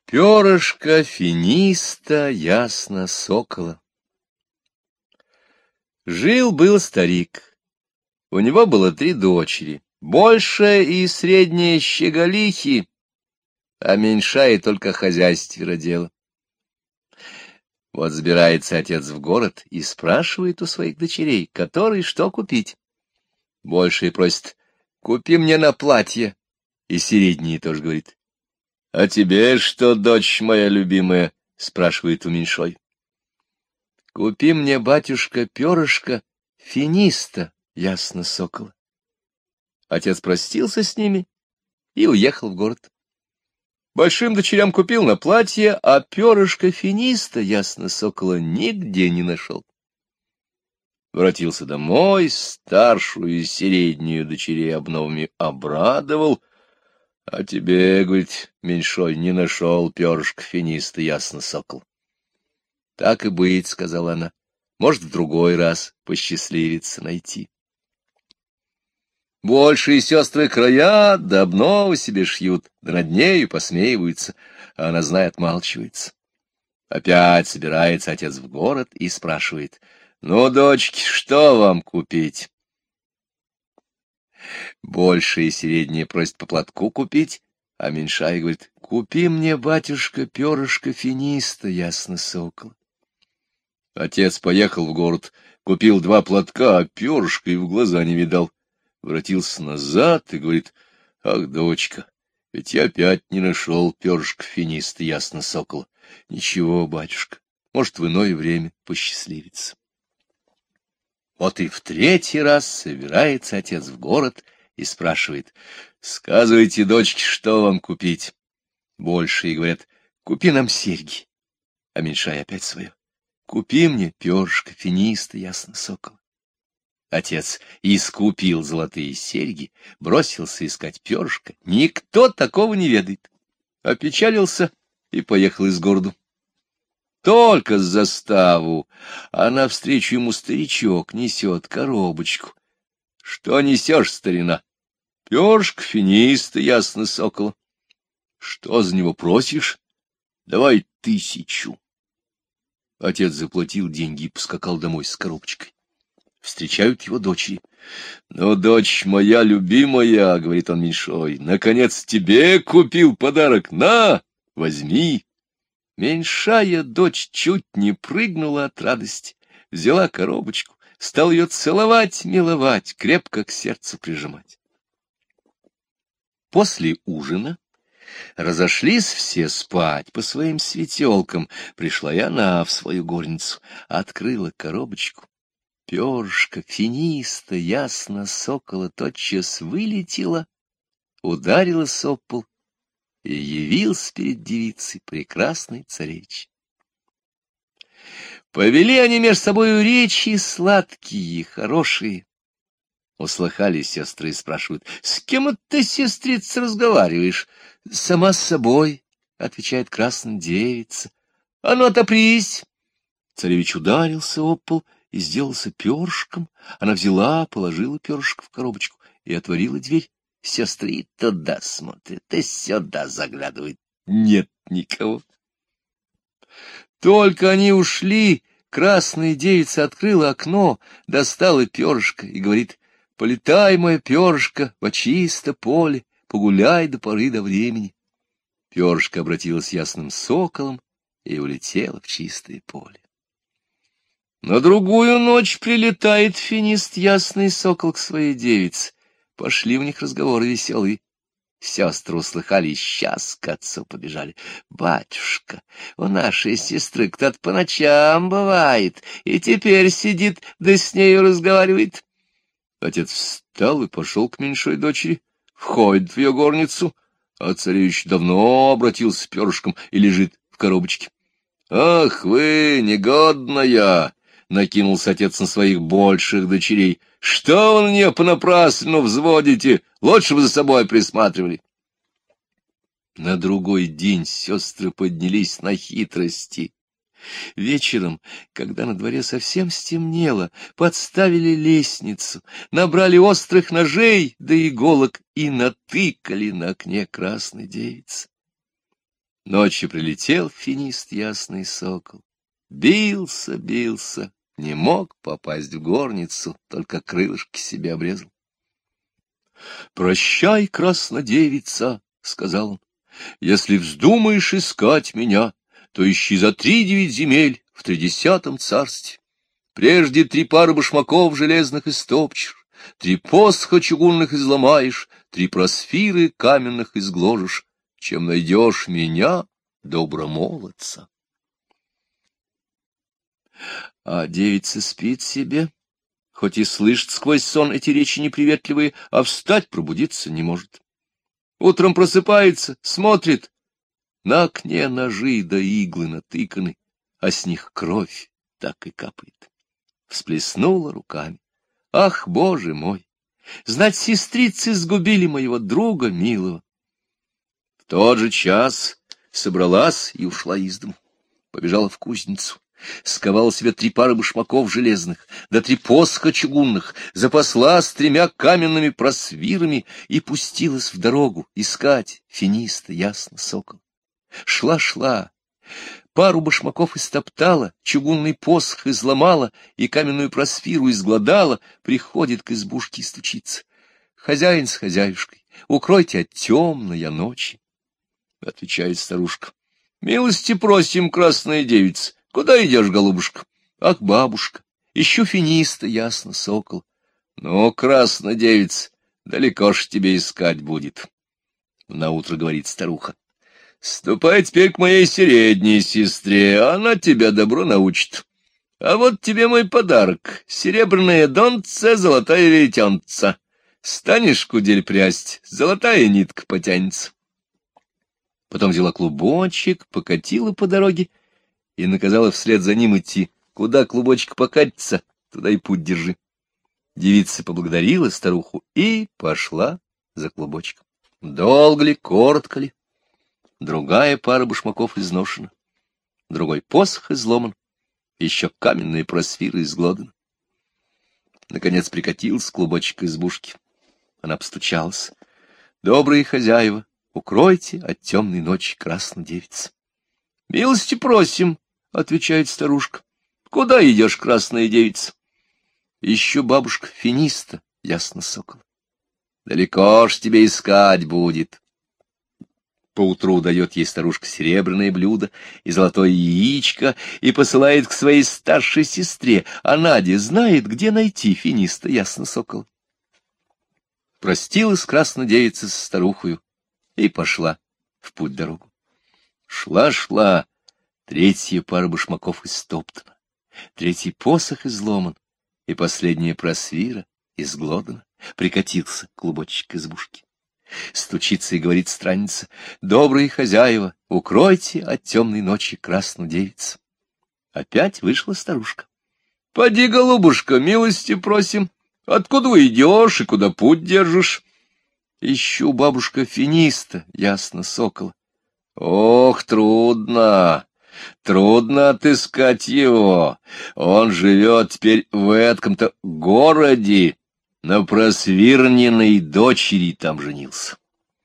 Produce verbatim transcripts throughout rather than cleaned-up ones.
Перышко финиста ясно сокола. Жил-был старик. У него было три дочери, большая и средняя щеголихи, а меньшая только хозяйстве родила. Вот забирается отец в город и спрашивает у своих дочерей, которой что купить. Большая просит: купи мне на платье, и средняя тоже говорит: — А тебе что, дочь моя любимая? — спрашивает у меньшой. — Купи мне, батюшка, перышко финиста, ясно сокола. Отец простился с ними и уехал в город. Большим дочерям купил на платье, а перышко финиста, ясно сокола, нигде не нашел. Воротился домой, старшую и среднюю дочерей обновами обрадовал. — А тебе, — говорит, — меньшой, не нашел перышко финиста, ясно сокол. — Так и быть, — сказала она, — может, в другой раз посчастливится найти. Большие сестры края, да обновы себе шьют, да над нею посмеиваются, а она, зная, отмалчивается. Опять собирается отец в город и спрашивает: — Ну, дочки, что вам купить? Большая и средняя просит по платку купить, а меньшая говорит: — Купи мне, батюшка, перышко финиста, ясно сокола. Отец поехал в город, купил два платка, а перышко и в глаза не видал. Воротился назад и говорит: — Ах, дочка, ведь я опять не нашел перышко финиста, ясно сокола. Ничего, батюшка, может, в иное время посчастливится. Вот и в третий раз собирается отец в город и спрашивает: — Сказывайте, дочки, что вам купить? Большие говорят: — Купи нам серьги. А меньшая опять свое: — Купи мне перышко финиста, ясно сокола. Отец искупил золотые серьги, бросился искать перышко. Никто такого не ведает. Опечалился и поехал из города. Только с заставу, а навстречу ему старичок несет коробочку. — Что несешь, старина? — Перышко финиста, ясно сокола. — Что за него просишь? — Давай тысячу. Отец заплатил деньги и поскакал домой с коробочкой. Встречают его дочери. — Ну, дочь моя любимая, — говорит он меньшой, — наконец тебе купил подарок. На, возьми. Меньшая дочь чуть не прыгнула от радости, взяла коробочку, стал ее целовать, миловать, крепко к сердцу прижимать. После ужина разошлись все спать по своим светелкам. Пришла и она в свою горницу, открыла коробочку. Перышко финиста, ясно сокола, тотчас вылетела, ударилась об пол, и явился перед девицей прекрасный царевич. Повели они между собою речи сладкие, хорошие. Услыхали сестры и спрашивают: — С кем это ты, сестрица, разговариваешь? — Сама с собой, — отвечает красная девица. — А ну, отопрись! Царевич ударился об пол и сделался перышком. Она взяла, положила перышко в коробочку и отворила дверь. Сестры туда смотрят, и сюда заглядывают. Нет никого. Только они ушли, красная девица открыла окно, достала перышко и говорит: — Полетай, мое перышко, во чисто поле, погуляй до поры до времени. Перышко обратилось ясным соколом и улетело в чистое поле. На другую ночь прилетает финист ясный сокол к своей девице. Пошли у них разговоры веселые. Сестры услыхали и сейчас к отцу побежали. — Батюшка, у нашей сестры кто-то по ночам бывает, и теперь сидит, да с нею разговаривает. Отец встал и пошел к меньшой дочери, входит в ее горницу, а царевич давно обратился перышком и лежит в коробочке. — Ах вы, негодная! — накинулся отец на своих больших дочерей. — Что вы на нее понапрасну взводите? Лучше бы за собой присматривали. На другой день сестры поднялись на хитрости. Вечером, когда на дворе совсем стемнело, подставили лестницу, набрали острых ножей да иголок и натыкали на окне красной девицы. Ночью прилетел финист ясный сокол. Бился, бился, не мог попасть в горницу, только крылышки себе обрезал. «Прощай, краснодевица», — сказал он, — «если вздумаешь искать меня, то ищи за три девять земель в тридесятом царстве. Прежде три пары башмаков железных истопчешь, три посоха чугунных изломаешь, три просфиры каменных изгложишь, чем найдешь меня, добромолодца». А девица спит себе, хоть и слышит сквозь сон эти речи неприветливые, а встать пробудиться не может. Утром просыпается, смотрит, на окне ножи да иглы натыканы, а с них кровь так и капает. Всплеснула руками. Ах, Боже мой! Знать, сестрицы сгубили моего друга милого. В тот же час собралась и ушла из дому. Побежала в кузницу. Сковала себе три пары башмаков железных, да три посоха чугунных, запаслась тремя каменными просвирами и пустилась в дорогу искать финиста ясно сокол. Шла-шла, пару башмаков истоптала, чугунный посох изломала и каменную просфиру изгладала, приходит к избушке и стучится. «Хозяин с хозяюшкой, укройте от темной ночи», — отвечает старушка. «Милости просим, красная девица. Куда идешь, голубушка?» «Ах, бабушка, ищу финиста ясно сокол». «Ну, красная девица, далеко ж тебе искать будет», — наутро говорит старуха. «Ступай теперь к моей средней сестре, она тебя добро научит. А вот тебе мой подарок — серебряное донце, золотая веретенца. Станешь кудель прясть, золотая нитка потянется». Потом взяла клубочек, покатила по дороге и наказала вслед за ним идти. Куда клубочек покатится, туда и путь держи. Девица поблагодарила старуху и пошла за клубочком. Долго ли, коротко ли? Другая пара башмаков изношена, другой посох изломан, еще каменные просфиры изглоданы. Наконец прикатился клубочек к избушке. Она постучалась. «Добрые хозяева, укройте от темной ночи красную девицу». «Милости просим», — отвечает старушка. «Куда идешь, красная девица?» «Ищу бабушка финиста, ясно сокол». «Далеко ж тебе искать будет». Поутру дает ей старушка серебряное блюдо и золотое яичко и посылает к своей старшей сестре, а Надя знает, где найти финиста ясно сокола. Простилась красная девица с старухою и пошла в путь-дорогу. Шла-шла, третья пара башмаков истоптана, третий посох изломан, и последняя просвира изглодана. Прикатился клубочек к избушке. Стучится и говорит странница: «Добрые хозяева, укройте от темной ночи красную девицу». Опять вышла старушка. «Поди, голубушка, милости просим. Откуда вы идешь и куда путь держишь?» «Ищу, бабушка, финиста, ясно сокола». «Ох, трудно, трудно отыскать его. Он живет теперь в этком-то городе. На просвирненной дочери там женился».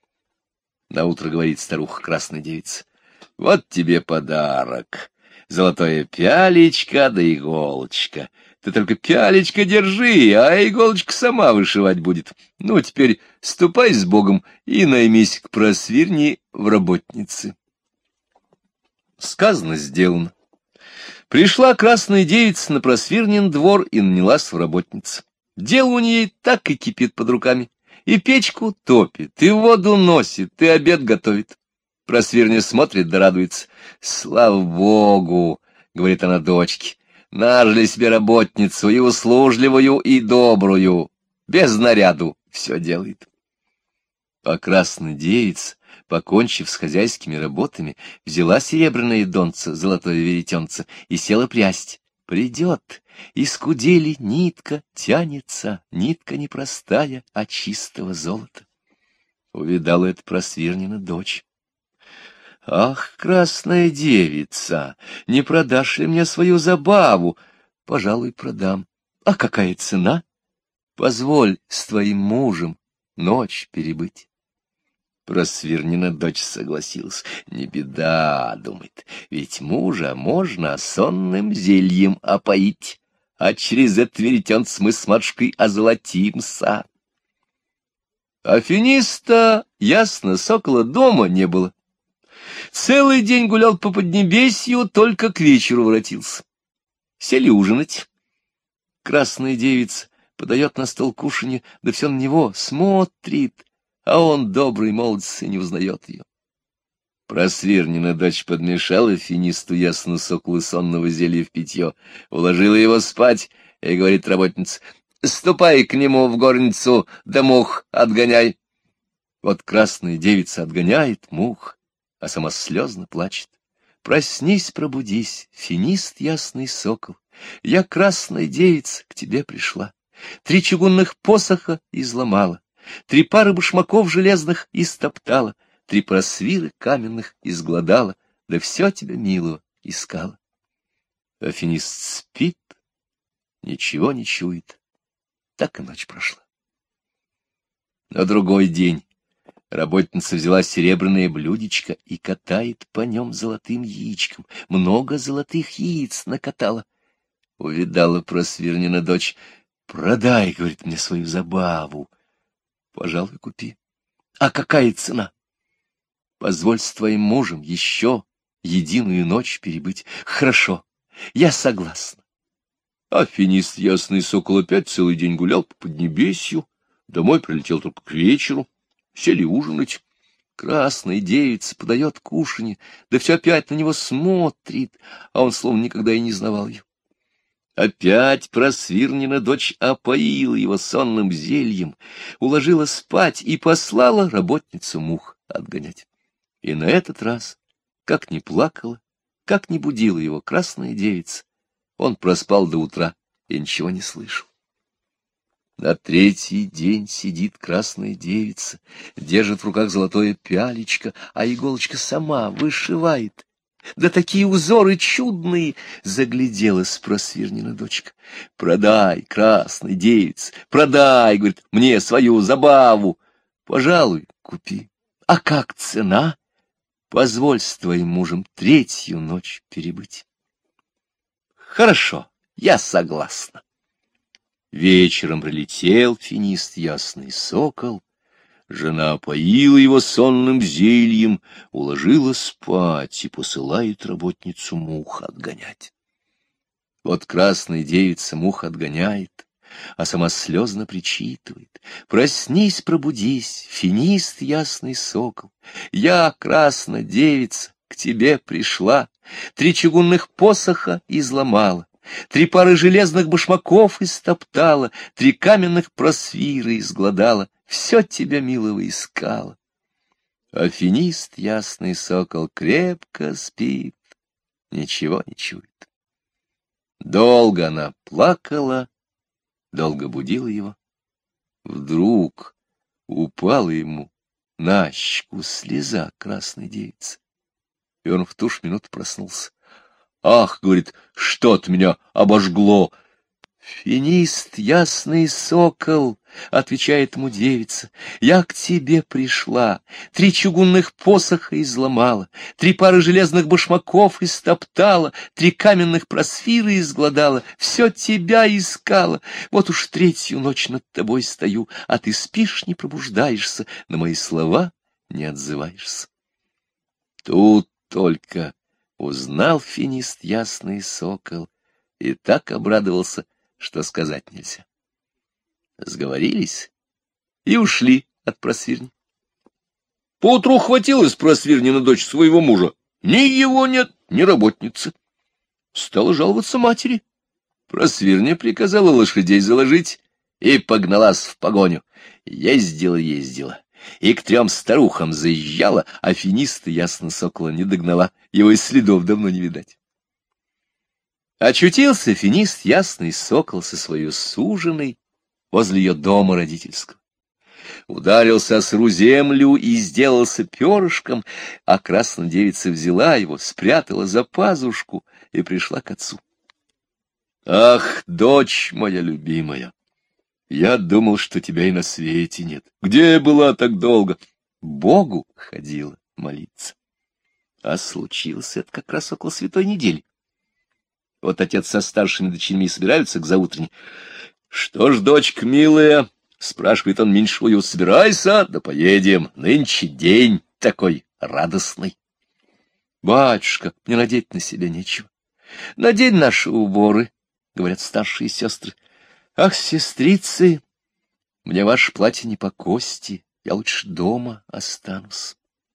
Наутро говорит старуха красная девица: «Вот тебе подарок. Золотое пялечко да иголочка. Ты только пялечко держи, а иголочка сама вышивать будет. Ну, теперь ступай с Богом и наймись к просвирне в работнице». Сказано, сделано. Пришла красная девица на просвирнен двор и нанялась в работнице. Дело у ней так и кипит под руками. И печку топит, и воду носит, и обед готовит. Просвирня смотрит да радуется. «Слава Богу!» — говорит она дочке. «Нажили себе работницу, и услужливую, и добрую. Без наряду все делает». А красная девица, покончив с хозяйскими работами, взяла серебряное донце, золотое веретенце, и села прясть. Придет, из кудели нитка тянется, нитка не простая, а чистого золота. Увидала это просвирнина дочь. «Ах, красная девица, не продашь ли мне свою забаву?» «Пожалуй, продам. А какая цена?» «Позволь с твоим мужем ночь перебыть». Просвирнина дочь согласилась. Не беда, думает, ведь мужа можно сонным зельем опоить, а через это веретенц мы с матушкой озолотимся. Афиниста, ясно, сокола дома не было. Целый день гулял по Поднебесью, только к вечеру воротился. Сели ужинать. Красная девица подает на стол кушанье, да все на него смотрит, а он, добрый молодец, и не узнает ее. Просвирнина дочь подмешала финисту ясно соколу сонного зелья в питье, уложила его спать и говорит работнице: «Ступай к нему в горницу, да мух отгоняй». Вот красная девица отгоняет мух, а сама слезно плачет. «Проснись, пробудись, финист ясный сокол, я, красная девица, к тебе пришла. Три чугунных посоха изломала, три пары башмаков железных истоптала, три просвиры каменных изгладала, да все тебя, милого, искала». Афинист спит, ничего не чует. Так и ночь прошла. На другой день работница взяла серебряное блюдечко и катает по нем золотым яичком. Много золотых яиц накатала. Увидала Просвирнина дочь. «Продай, — говорит, — мне свою забаву. Пожалуй, купи. А какая цена? Позволь с твоим мужем еще единую ночь перебыть. Хорошо, я согласна». Афинист ясный сокол опять целый день гулял по Поднебесью, домой прилетел только к вечеру, сели ужинать. Красная девица подает кушанье, да все опять на него смотрит, а он словно никогда и не знавал ее. Опять Просвирнина дочь опоила его сонным зельем, уложила спать и послала работницу мух отгонять. И на этот раз, как ни плакала, как ни будила его красная девица, он проспал до утра и ничего не слышал. На третий день сидит красная девица, держит в руках золотое пялечко, а иголочка сама вышивает. Да такие узоры чудные! Загляделась Просвирнина дочка. «Продай, красная девица, продай, — говорит, — мне свою забаву. Пожалуй, купи. А как цена? Позволь с твоим мужем третью ночь перебыть». «Хорошо, я согласна». Вечером прилетел финист ясный сокол. Жена опоила его сонным зельем, уложила спать и посылает работницу мух отгонять. Вот красная девица мух отгоняет, а сама слезно причитывает: «Проснись, пробудись, финист ясный сокол, я, красная девица, к тебе пришла, три чугунных посоха изломала, три пары железных башмаков истоптала, три каменных просвира изгладала, все тебя, милого, искала». Афинист ясный сокол крепко спит, ничего не чует. Долго она плакала, долго будила его. Вдруг упала ему на щеку слеза красной девицы, и он в ту ж минуту проснулся. «Ах, — говорит, — что-то меня обожгло». «Финист ясный сокол, — отвечает ему девица, — я к тебе пришла, три чугунных посоха изломала, три пары железных башмаков истоптала, три каменных просвира изгладала, все тебя искала. Вот уж третью ночь над тобой стою, а ты спишь, не пробуждаешься, на мои слова не отзываешься». Тут только узнал финист ясный сокол и так обрадовался, что сказать нельзя. Сговорились и ушли от Просвирни. Поутру хватилась Просвирнина дочь своего мужа. Ни его нет, ни работницы. Стала жаловаться матери. Просвирня приказала лошадей заложить и погналась в погоню. Ездила, ездила, и к трем старухам заезжала, а финиста ясно сокола не догнала, его и следов давно не видать. Очутился финист ясный сокол со своей суженой возле ее дома родительского. Ударился о сыру землю и сделался перышком, а красная девица взяла его, спрятала за пазушку и пришла к отцу. «Ах, дочь моя любимая, я думал, что тебя и на свете нет. Где была так долго? Богу ходила молиться. А случилось это как раз около святой недели. Вот отец со старшими дочерьми собираются к заутренне. — Что ж, дочка милая, — спрашивает он меньшую, — собирайся, да поедем. Нынче день такой радостный. — Батюшка, мне надеть на себя нечего. — Надень наши уборы, — говорят старшие сестры. — Ах, сестрицы, мне ваше платье не по кости, я лучше дома останусь.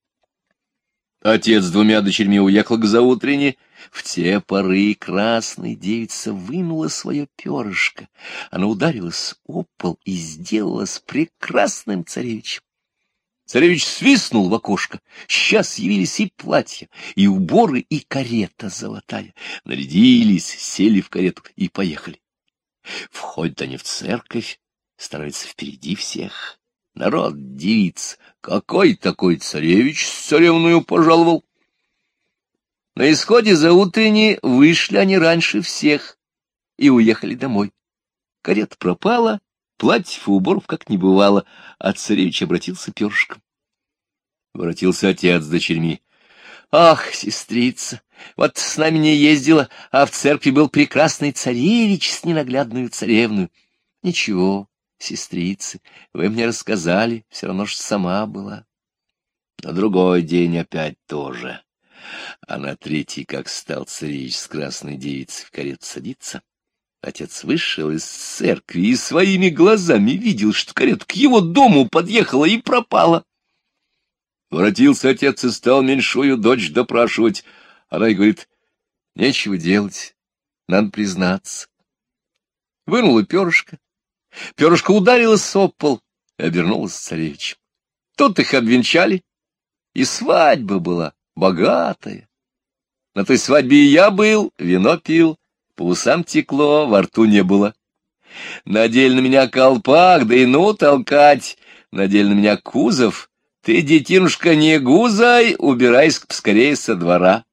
Отец с двумя дочерьми уехал к заутренне. В те поры красная девица вынула свое перышко. Она ударилась об пол и сделалась прекрасным царевичем. Царевич свистнул в окошко. Сейчас явились и платья, и уборы, и карета золотая. Нарядились, сели в карету и поехали. Входят они в церковь, стараются впереди всех. Народ дивится, какой такой царевич с царевною пожаловал. На исходе заутренней вышли они раньше всех и уехали домой. Карета пропала, платьев и уборов как не бывало, а царевич обратился перышком. Воротился отец с дочерьми. — Ах, сестрица, вот с нами не ездила, а в церкви был прекрасный царевич с ненаглядную царевную. — Ничего, сестрицы, вы мне рассказали, все равно ж сама была. На другой день опять тоже. А на третий, как стал царевич с красной девицей в карету садиться, отец вышел из церкви и своими глазами видел, что карета к его дому подъехала и пропала. Воротился отец и стал меньшую дочь допрашивать. Она и говорит: нечего делать, надо признаться. Вынула перышко. Перышко ударилось об пол и обернулось царевичем. Тут их обвенчали, и свадьба была богатая. На той свадьбе и я был, вино пил, по усам текло, во рту не было. Надели на меня колпак, да и ну толкать, надели на меня кузов. Ты, детинушка, не гузай, убирайся поскорее со двора.